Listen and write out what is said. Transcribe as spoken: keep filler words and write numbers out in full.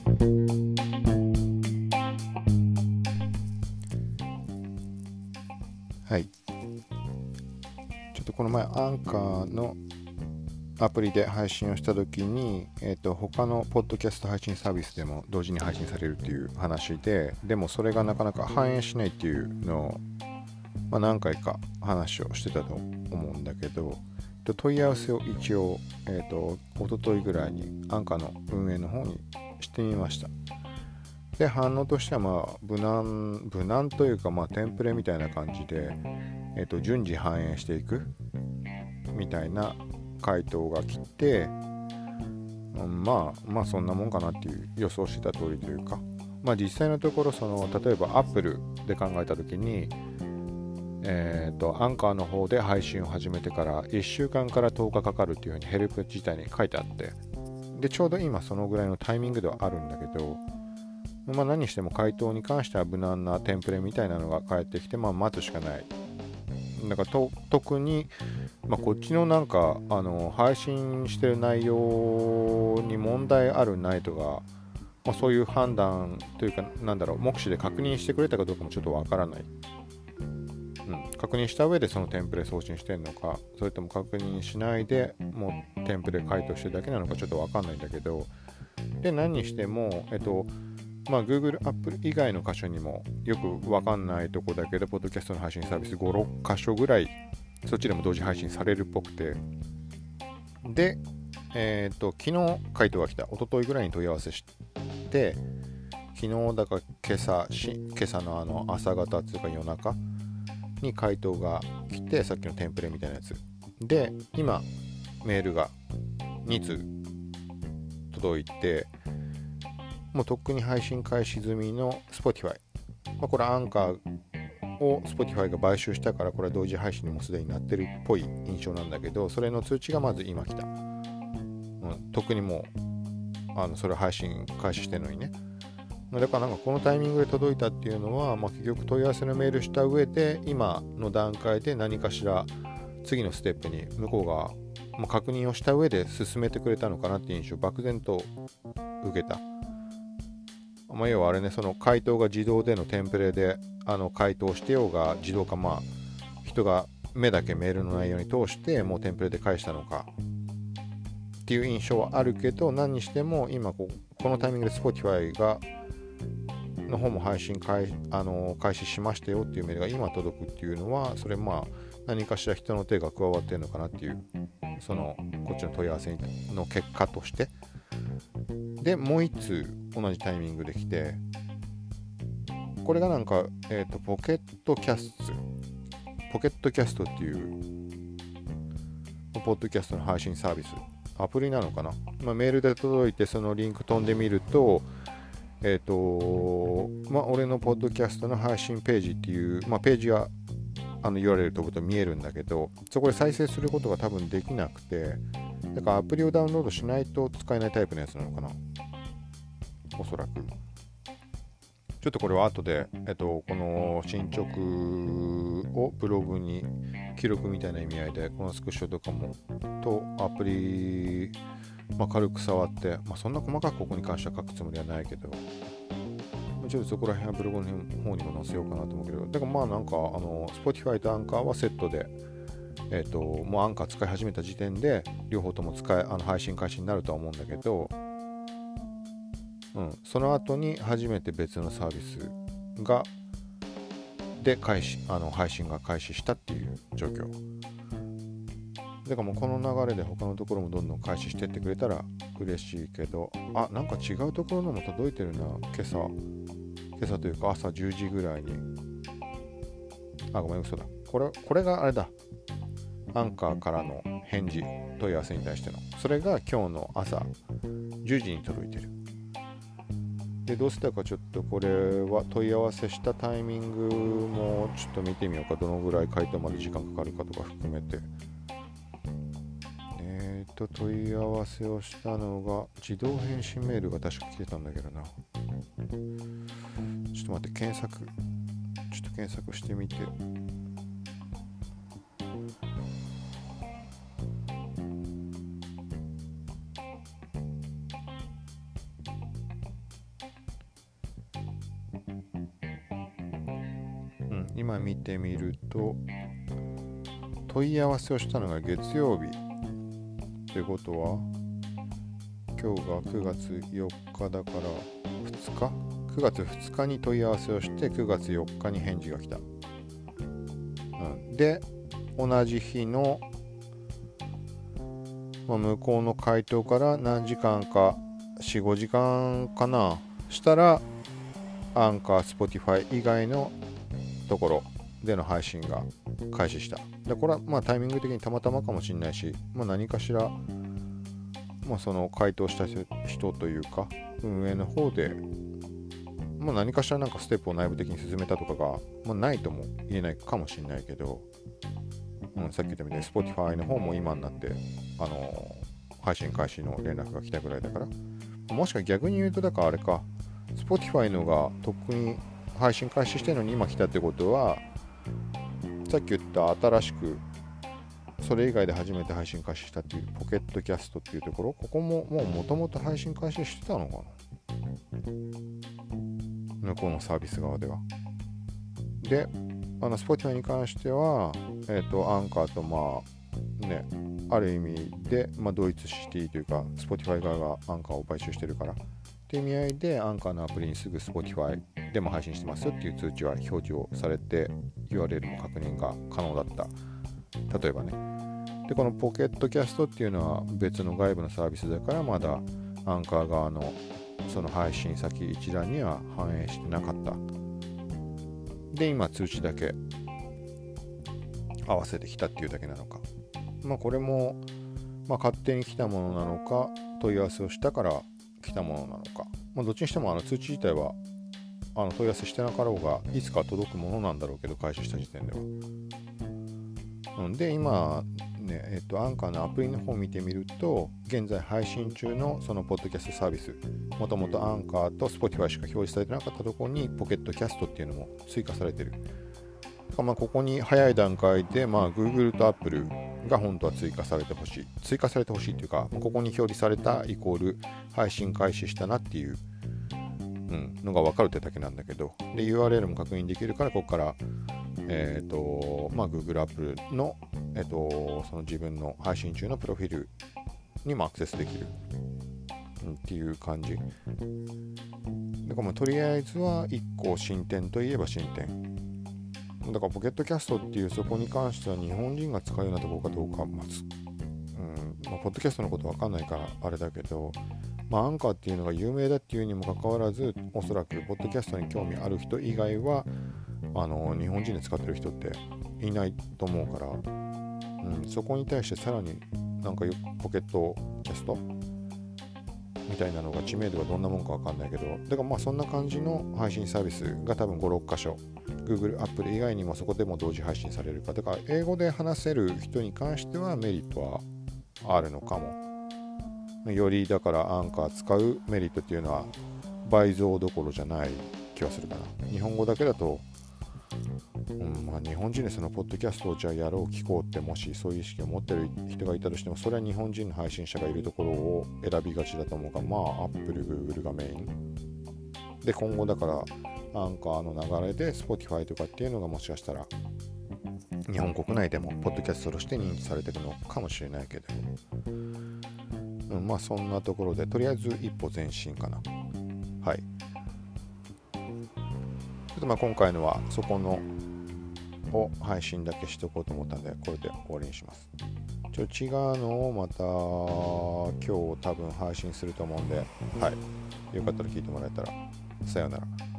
はい。ちょっとこの前アンカーのアプリで配信をしたときに、えーと、他のポッドキャスト配信サービスでも同時に配信されるっていう話で、でもそれがなかなか反映しないっていうのを、まあ、何回か話をしてたと思うんだけど、問い合わせを一応、えーと、一昨日ぐらいにアンカーの運営の方にしてみました。で、反応としてはまあ無難、無難というか、まあテンプレみたいな感じで、えーと、順次反映していくみたいな回答が来て、うん、まあまあそんなもんかなっていう予想してた通りというか、まあ実際のところその例えば Apple で考えたときに、えーとアンカーの方で配信を始めてからいっしゅうかんからとおかかかるっていうふうにヘルプ自体に書いてあって、でちょうど今そのぐらいのタイミングではあるんだけど、まあ何にしても回答に関しては無難なテンプレみたいなのが返ってきて、まあ待つしかない。だからと特に、まあ、こっちのなんかあの配信してる内容に問題あるないとか、まあ、そういう判断というかなんだろう目視で確認してくれたかどうかもちょっとわからない、うん、確認した上でそのテンプレ送信してるのか、それとも確認しないでもうテンプレ回答してるだけなのかちょっとわかんないんだけど、で何にしてもえっとまあ、Google、Apple 以外の箇所にもよくわかんないとこだけど、ポッドキャストの配信サービスご、ろっ箇所ぐらい、そっちでも同時配信されるっぽくて、で、えっと、昨日回答が来た、一昨日ぐらいに問い合わせして、昨日だか今朝、今朝のあの朝方というか夜中に回答が来て、さっきのテンプレみたいなやつ。で、今、メールがに通届いて、もうとっくに配信開始済みの Spotify、まあ、これアンカーを Spotify が買収したから、これは同時配信にもすでになってるっぽい印象なんだけど、それの通知がまず今来た、うん、特にもうあのそれ配信開始してるのにね、だからなんかこのタイミングで届いたっていうのは、まあ、結局問い合わせのメールした上で今の段階で何かしら次のステップに向こうが、まあ、確認をした上で進めてくれたのかなっていう印象を漠然と受けた。まあ、要はあれね、その回答が自動でのテンプレであの回答してようが自動か、まあ人が目だけメールの内容に通してもうテンプレで返したのかっていう印象はあるけど、何にしても今ここのタイミングで Spotify がの方も配信開あの開始しましたよっていうメールが今届くっていうのは、それまあ何かしら人の手が加わってるのかなっていう、そのこっちの問い合わせの結果として。でもう一通同じタイミングで来て、これがなんか、えーと、ポケットキャストポケットキャストっていうポッドキャストの配信サービスアプリなのかな、まあ、メールで届いてそのリンク飛んでみると、えっ、ー、とまあ俺のポッドキャストの配信ページっていう、まあ、ページがあの ユーアールエル 飛ぶと見えるんだけど、そこで再生することが多分できなくて、だからアプリをダウンロードしないと使えないタイプのやつなのかな、おそらく。ちょっとこれは後で、えっと、この進捗をブログに記録みたいな意味合いで、このスクショとかもとアプリ、まあ、軽く触って、まあ、そんな細かくここに関しては書くつもりはないけど、ちょっとそこら辺はブログの方にも載せようかなと思うけど、だからまあなんかあの Spotify とアンカーはセットで、えっともうアンカー使い始めた時点で両方とも使いあの配信開始になるとは思うんだけど、うん、その後に初めて別のサービスがで開始あの配信が開始したっていう状況だから、もうこの流れで他のところもどんどん開始してってくれたら嬉しいけど、あ、なんか違うところのも届いてるな。今朝今朝というか朝じゅうじぐらいに、あ、ごめん、嘘だ、これこれがあれだ、アンカーからの返事問い合わせに対しての、それが今日の朝じゅうじに届いてる。でどうしたかちょっとこれは問い合わせしたタイミングもちょっと見てみようか、どのぐらい回答まで時間かかるかとか含めて。えーと問い合わせをしたのが自動返信メールが確か来てたんだけどな。ちょっと待って、検索ちょっと検索してみて。 今見てみると問い合わせをしたのが月曜日ってことは今日がくがつよっかだからふつかくがつふつかに問い合わせをしてくがつよっかに返事が来た、うん、で同じ日の、まあ、向こうの回答から何時間か よん,ご 時間かなしたらアンカー、スポティファイ以外のところでの配信が開始した。でこれはまあタイミング的にたまたまかもしれないし、まあ、何かしら、まあ、その回答した人というか運営の方で、まあ、何かしらなんかステップを内部的に進めたとかが、まあ、ないとも言えないかもしれないけど、うん、さっき言ったみたいに Spotify の方も今になってあの配信開始の連絡が来たぐらいだから、もしか逆に言うとだからあれか Spotify のがとっくに配信開始してるのに今来たってことは、さっき言った新しくそれ以外で初めて配信開始したっていうポケットキャストっていうところ、ここももう元々配信開始してたのかな、向こうのサービス側では。で、あの Spotify に関しては、えっと、アンカーとまあね、ある意味で、まあ、同一シティというか Spotify 側がアンカーを買収してるからっていう意味合いで、アンカーのアプリにすぐ Spotify でも配信してますよっていう通知は表示をされて ユーアールエル も確認が可能だった。例えばね。で、このポケットキャストっていうのは別の外部のサービスだから、まだアンカー側のその配信先一覧には反映してなかった。で、今通知だけ合わせてきたっていうだけなのか。まあこれも、まあ、勝手に来たものなのか、問い合わせをしたから来たものなのか。まあ、どっちにしてもあの通知自体はあの問い合わせしてなかろうがいつか届くものなんだろうけど、開始した時点では。うん、で、今ね、えっと、アンカーのアプリの方を見てみると、現在配信中のそのポッドキャストサービス、もともとアンカーと Spotify しか表示されてなかったところにポケットキャストっていうのも追加されてる。だからまあここに早い段階で、まあ Google と Apple が本当は追加されてほしい。追加されてほしいというか、ここに表示されたイコール配信開始したなっていう、うん、のが分かるってだけなんだけど、で ユーアールエル も確認できるから、ここからえっと、まあ Google、Apple の、えっと、その自分の配信中のプロフィールにもアクセスできるっていう感じ。だからまあとりあえずはいっこ進展といえば進展。だからポケットキャストっていうそこに関しては日本人が使うようなところかどうか、まず、うん、まあ、ポッドキャストのことわかんないからあれだけど、まあアンカーっていうのが有名だっていうにもかかわらず、おそらくポッドキャストに興味ある人以外はあの日本人で使ってる人っていないと思うから、うん、そこに対してさらになんかポケットキャストみたいなのが知名度がどんなもんかわかんないけど、だからまあそんな感じの配信サービスが多分ご、ろっかしょ Google、Apple 以外にもそこでも同時配信されるか、だから英語で話せる人に関してはメリットはあるのかも。よりだからアンカー使うメリットっていうのは倍増どころじゃない気はするかな。日本語だけだとうんまあ、日本人でそのポッドキャストをじゃあやろう聞こうってもしそういう意識を持ってる人がいたとしても、それは日本人の配信者がいるところを選びがちだと思うから、まあ Apple、Google がメインで、今後だからアンカーの流れで Spotify とかっていうのがもしかしたら日本国内でもポッドキャストとして認知されてるのかもしれないけど、うん、まあそんなところでとりあえず一歩前進かな。はい。ちょっとまあ今回のはそこのを配信だけしとこうと思ったんで、これで終わりにします。ちょっと違うのをまた今日多分配信すると思うんで、はい、よかったら聞いてもらえたらさようなら。